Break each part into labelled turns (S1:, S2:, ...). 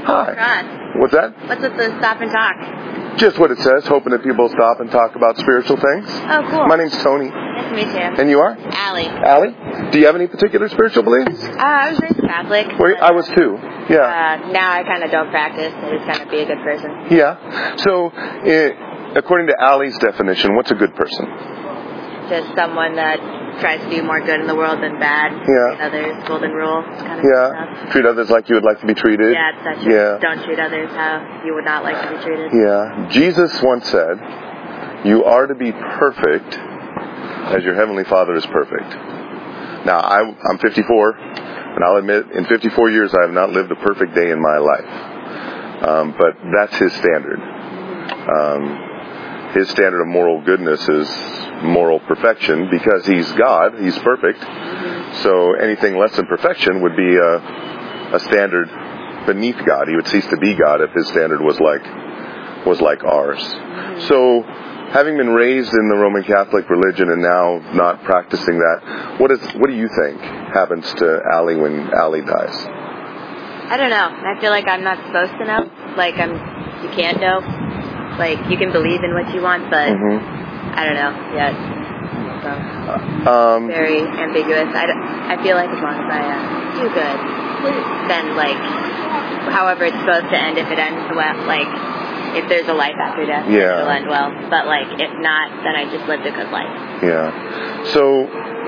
S1: Hi.
S2: Ron,
S1: What's that?
S2: what's with the stop and talk?
S1: Just what it says, hoping that people stop and talk about spiritual things.
S2: Oh, cool.
S1: My name's Tony.
S2: Nice to meet you.
S1: And you are?
S2: Allie.
S1: Allie? Do you have any particular spiritual beliefs?
S2: I was raised Catholic.
S1: I was too. Yeah.
S2: Now I kind of don't practice. I just kind of be a good person.
S1: Yeah. So, according to Allie's definition, what's a good person?
S2: Just someone that tries to do more good in the world than bad.
S1: Yeah.
S2: Treat others, golden rule. Kind of stuff.
S1: Treat others like you would like to be treated.
S2: Yeah, that's true. Yeah. Don't treat others how you would not like to be treated.
S1: Yeah. Jesus once said, "You are to be perfect as your heavenly Father is perfect." Now, I'm 54, and I'll admit, in 54 years, I have not lived a perfect day in my life. But that's His standard. His standard of moral goodness is moral perfection. Because He's God, He's perfect. So anything less than perfection would be a standard beneath God. He would cease to be God if His standard was like ours. So, having been raised in the Roman Catholic religion and now not practicing that, what do you think happens to Allie when Allie dies?
S2: I don't know. I feel like I'm not supposed to know. You can't know. You can believe in what you want, but I don't know yet. So, very ambiguous. I feel like as long as I do good, then however it's supposed to end, if it ends well, if there's a life after death, it'll end well. But if not, then I just lived a good life.
S1: Yeah. So,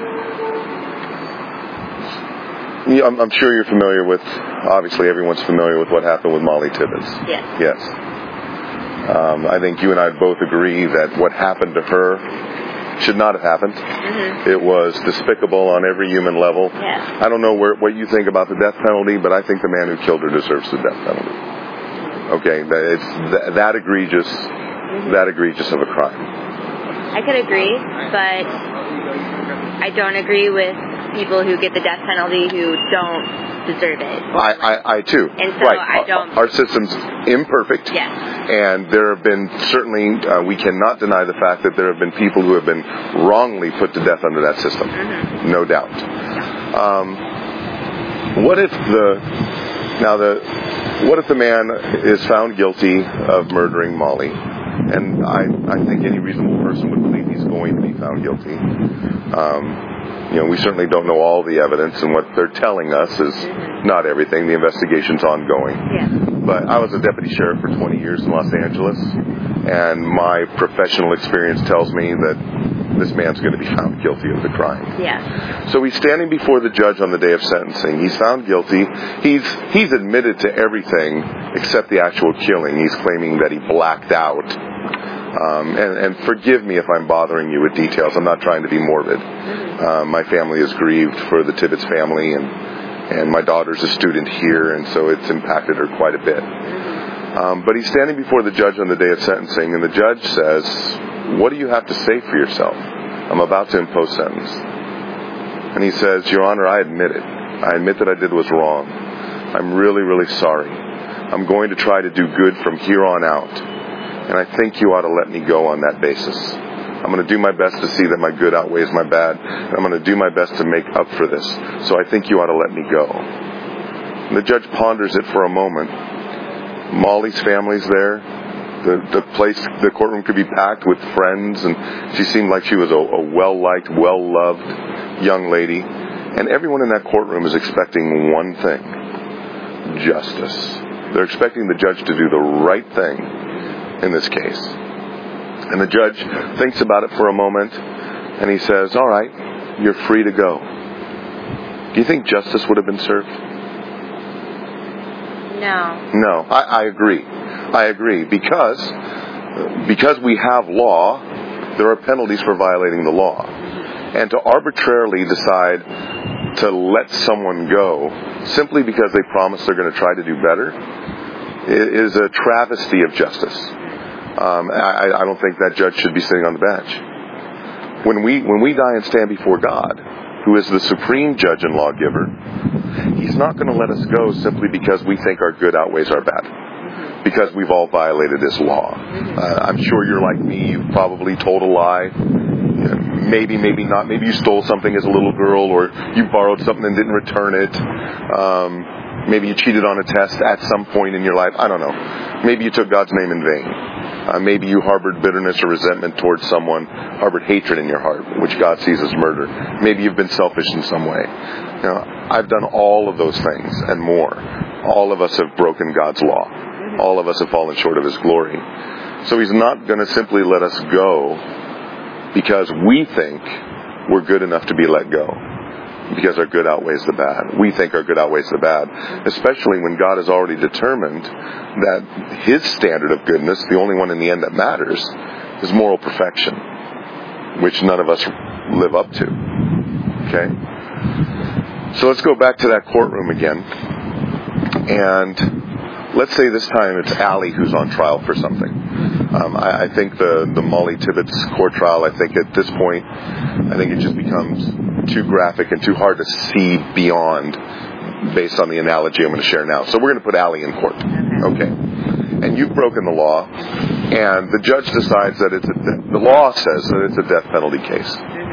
S1: I'm sure you're familiar with. Obviously, everyone's familiar with what happened with Molly Tibbetts.
S2: Yes.
S1: Yes. I think you and I both agree that what happened to her should not have happened. It was despicable on every human level.
S2: Yeah.
S1: I don't know what you think about the death penalty, but I think the man who killed her deserves the death penalty. Okay, it's that egregious of a crime.
S2: I could agree, but I don't agree with people who get the death penalty who don't deserve it.
S1: I too.
S2: And so I don't.
S1: Our system's imperfect.
S2: Yes.
S1: And there have been certainly, we cannot deny the fact that there have been people who have been wrongly put to death under that system. No doubt. What if the man is found guilty of murdering Molly? And I think any reasonable person would believe he's going to be found guilty. We certainly don't know all the evidence, and what they're telling us is not everything. The investigation's ongoing.
S2: Yeah.
S1: But I was a deputy sheriff for 20 years in Los Angeles, and my professional experience tells me that this man's going to be found guilty of the crime.
S2: Yeah.
S1: So he's standing before the judge on the day of sentencing. He's found guilty. He's admitted to everything except the actual killing. He's claiming that he blacked out. And forgive me if I'm bothering you with details. I'm not trying to be morbid. My family is grieved for the Tibbetts family, and my daughter's a student here, and so it's impacted her quite a bit. But he's standing before the judge on the day of sentencing, and the judge says, "What do you have to say for yourself? I'm about to impose sentence." And he says, "Your Honor, I admit it. I admit that I did was wrong. I'm really, really sorry. I'm going to try to do good from here on out. And I think you ought to let me go on that basis. I'm going to do my best to see that my good outweighs my bad. And I'm going to do my best to make up for this. So I think you ought to let me go." And the judge ponders it for a moment. Molly's family's there. The courtroom could be packed with friends, and she seemed like she was a well-liked, well-loved young lady. And everyone in that courtroom is expecting one thing: justice. They're expecting the judge to do the right thing in this case. And the judge thinks about it for a moment, and he says, "All right, you're free to go." Do you think justice would have been served? No, I agree. I agree. Because we have law, there are penalties for violating the law. And to arbitrarily decide to let someone go simply because they promise they're going to try to do better is a travesty of justice. I don't think that judge should be sitting on the bench. When we die and stand before God, who is the supreme judge and lawgiver, He's not going to let us go simply because we think our good outweighs our bad, because we've all violated His law. I'm sure you're like me. You've probably told a lie. Maybe not. Maybe you stole something as a little girl, or you borrowed something and didn't return it. Maybe you cheated on a test at some point in your life. I don't know. Maybe you took God's name in vain. Maybe you harbored bitterness or resentment towards someone, harbored hatred in your heart, which God sees as murder. Maybe you've been selfish in some way. I've done all of those things and more. All of us have broken God's law. All of us have fallen short of His glory. So He's not going to simply let us go because we think we're good enough to be let go. Because our good outweighs the bad. We think our good outweighs the bad. Especially when God has already determined that His standard of goodness, the only one in the end that matters, is moral perfection. Which none of us live up to. Okay? So let's go back to that courtroom again. And let's say this time it's Allie who's on trial for something. I think the Molly Tibbetts court trial, I think at this point, it just becomes too graphic and too hard to see beyond based on the analogy I'm going to share now. So we're going to put Allie in court. Okay. And you've broken the law, and the judge decides that the law says that it's a death penalty case.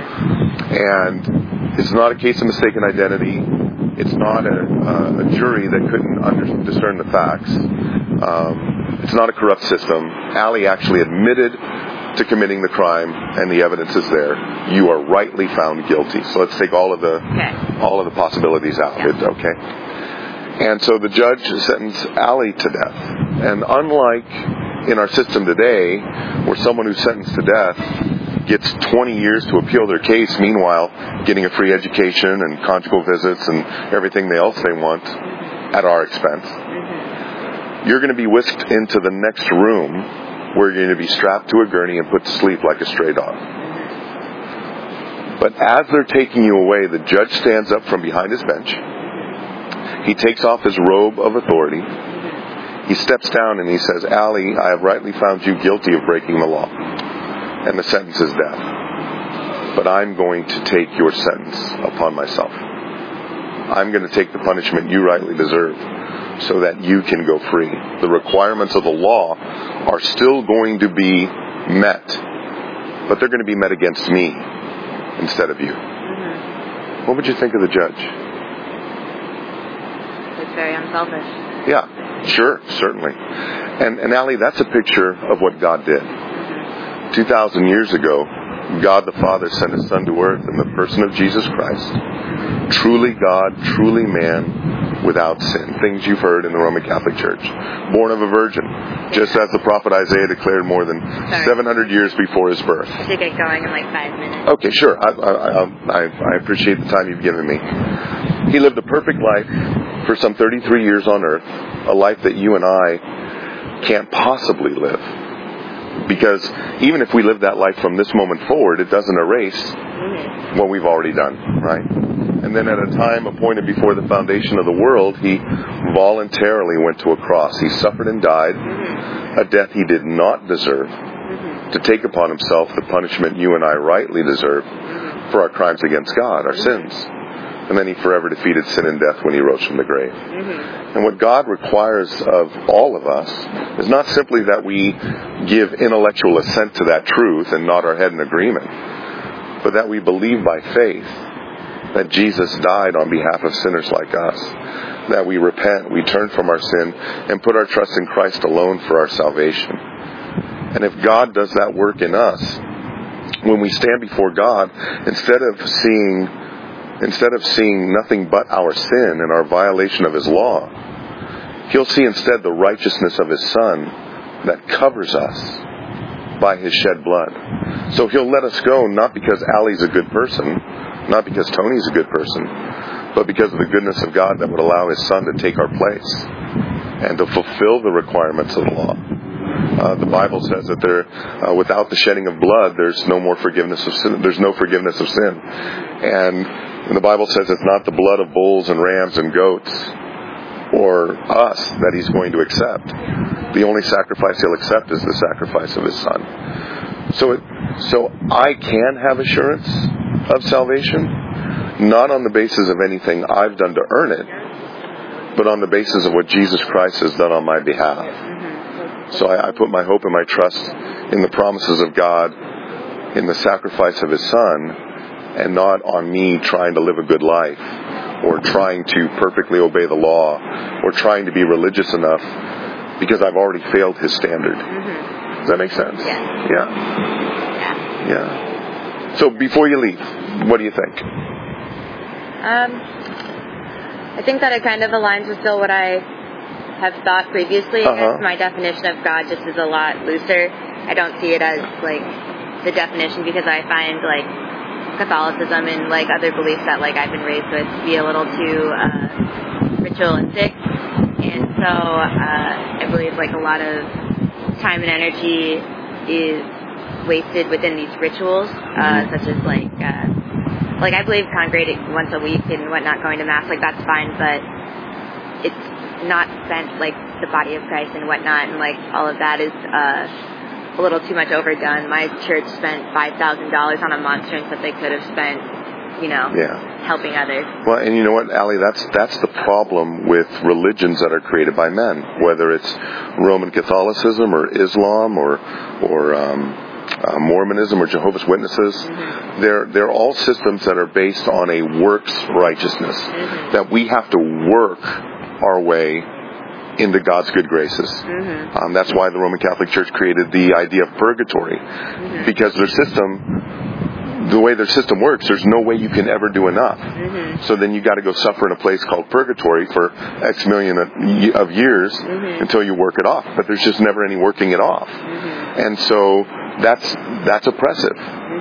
S1: And it's not a case of mistaken identity. It's not a jury that couldn't discern the facts. It's not a corrupt system. Allie actually admitted to committing the crime, and the evidence is there. You are rightly found guilty. So let's take all of the possibilities out. Okay. And so the judge sentenced Allie to death. And unlike in our system today, where someone who's sentenced to death gets 20 years to appeal their case, meanwhile getting a free education and conjugal visits and everything else they want at our expense, you're going to be whisked into the next room where you're going to be strapped to a gurney and put to sleep like a stray dog. But as they're taking you away, the judge stands up from behind his bench. He takes off his robe of authority. He steps down and he says, Allie, I have rightly found you guilty of breaking the law. And the sentence is death. But I'm going to take your sentence upon myself. I'm going to take the punishment you rightly deserve so that you can go free. The requirements of the law are still going to be met, but they're going to be met against me instead of you. What would you think of the judge?
S2: It's very unselfish.
S1: Yeah, sure, certainly. And Allie, that's a picture of what God did. 2,000 years ago, God the Father sent His Son to earth in the person of Jesus Christ. Truly God, truly man, without sin. Things you've heard in the Roman Catholic Church. Born of a virgin, just as the prophet Isaiah declared more than 700 years before his birth.
S2: I should get going in like 5 minutes.
S1: Okay, sure. I appreciate the time you've given me. He lived a perfect life for some 33 years on earth, a life that you and I can't possibly live. Because even if we live that life from this moment forward, it doesn't erase what we've already done, right? And then at a time appointed before the foundation of the world, He voluntarily went to a cross. He suffered and died a death He did not deserve to take upon Himself the punishment you and I rightly deserve for our crimes against God, our sins. And then He forever defeated sin and death when He rose from the grave. And what God requires of all of us is not simply that we give intellectual assent to that truth and nod our head in agreement, but that we believe by faith that Jesus died on behalf of sinners like us, that we repent, we turn from our sin, and put our trust in Christ alone for our salvation. And if God does that work in us, when we stand before God, instead of seeing nothing but our sin and our violation of His law, He'll see instead the righteousness of His Son that covers us by His shed blood. So He'll let us go not because Allie's a good person, not because Tony's a good person, but because of the goodness of God that would allow His Son to take our place and to fulfill the requirements of the law. The Bible says that without the shedding of blood, there's no more forgiveness of sin. There's no forgiveness of sin. And the Bible says it's not the blood of bulls and rams and goats or us that He's going to accept. The only sacrifice He'll accept is the sacrifice of His Son. So I can have assurance of salvation, not on the basis of anything I've done to earn it, but on the basis of what Jesus Christ has done on my behalf. So I put my hope and my trust in the promises of God, in the sacrifice of His Son, and not on me trying to live a good life or trying to perfectly obey the law or trying to be religious enough because I've already failed his standard. Does that make sense? Yeah. So before you leave, what do you think?
S2: I think that it kind of aligns with still what I have thought previously. I guess my definition of God just is a lot looser. I don't see it as like the definition because I find like Catholicism and like other beliefs that like I've been raised with to be a little too ritualistic, and so I believe like a lot of time and energy is wasted within these rituals, such as like I believe congregating once a week and whatnot, going to mass, like that's fine, but it's not spent like the body of Christ and whatnot, and like all of that is a little too much overdone. My church spent $5,000 on a monstrance that they could have spent, helping others. Well,
S1: and you know what, Allie, that's the problem with religions that are created by men, whether it's Roman Catholicism or Islam or Mormonism or Jehovah's Witnesses. They're all systems that are based on a works righteousness, that we have to work our way into God's good graces. That's why the Roman Catholic Church created the idea of purgatory, because the way their system works, there's no way you can ever do enough. So then you got to go suffer in a place called purgatory for X million of years until you work it off. But there's just never any working it off, and so that's oppressive.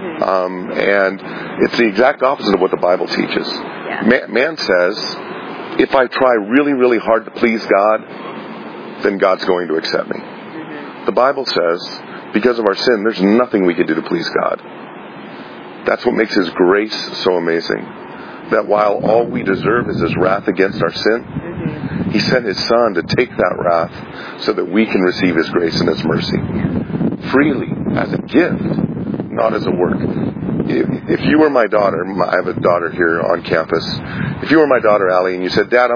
S1: And it's the exact opposite of what the Bible teaches. Man says, if I try really, really hard to please God, then God's going to accept me. The Bible says, because of our sin, there's nothing we can do to please God. That's what makes His grace so amazing. That while all we deserve is His wrath against our sin, He sent His Son to take that wrath so that we can receive His grace and His mercy. Freely, as a gift, not as a work. If you were my daughter, I have a daughter here on campus. If you were my daughter, Allie, and you said, Dad,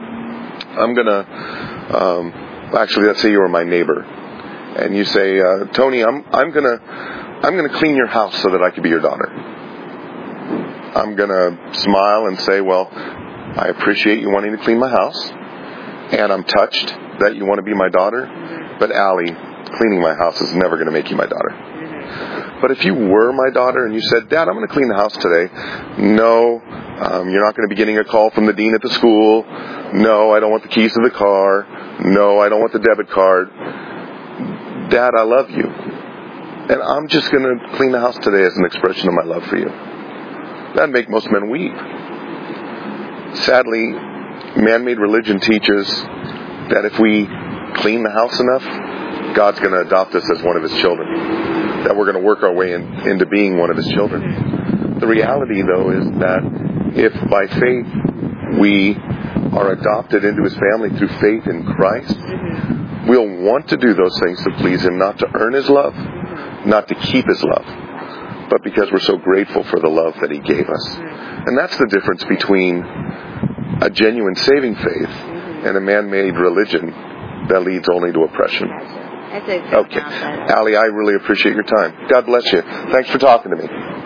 S1: actually, let's say you were my neighbor, and you say, Tony, I'm gonna clean your house so that I can be your daughter. I'm gonna smile and say, well, I appreciate you wanting to clean my house, and I'm touched that you want to be my daughter, but Allie, cleaning my house is never going to make you my daughter. But if you were my daughter and you said, Dad, I'm going to clean the house today. No, you're not going to be getting a call from the dean at the school. No, I don't want the keys to the car. No, I don't want the debit card. Dad, I love you. And I'm just going to clean the house today as an expression of my love for you. That'd make most men weep. Sadly, man-made religion teaches that if we clean the house enough, God's going to adopt us as one of His children. That we're going to work our way into being one of His children. The reality, though, is that if by faith we are adopted into His family through faith in Christ, we'll want to do those things to please Him, not to earn His love, not to keep His love, but because we're so grateful for the love that He gave us. And that's the difference between a genuine saving faith and a man-made religion that leads only to oppression.
S2: Okay.
S1: Allie, I really appreciate your time. God bless you. Thanks for talking to me.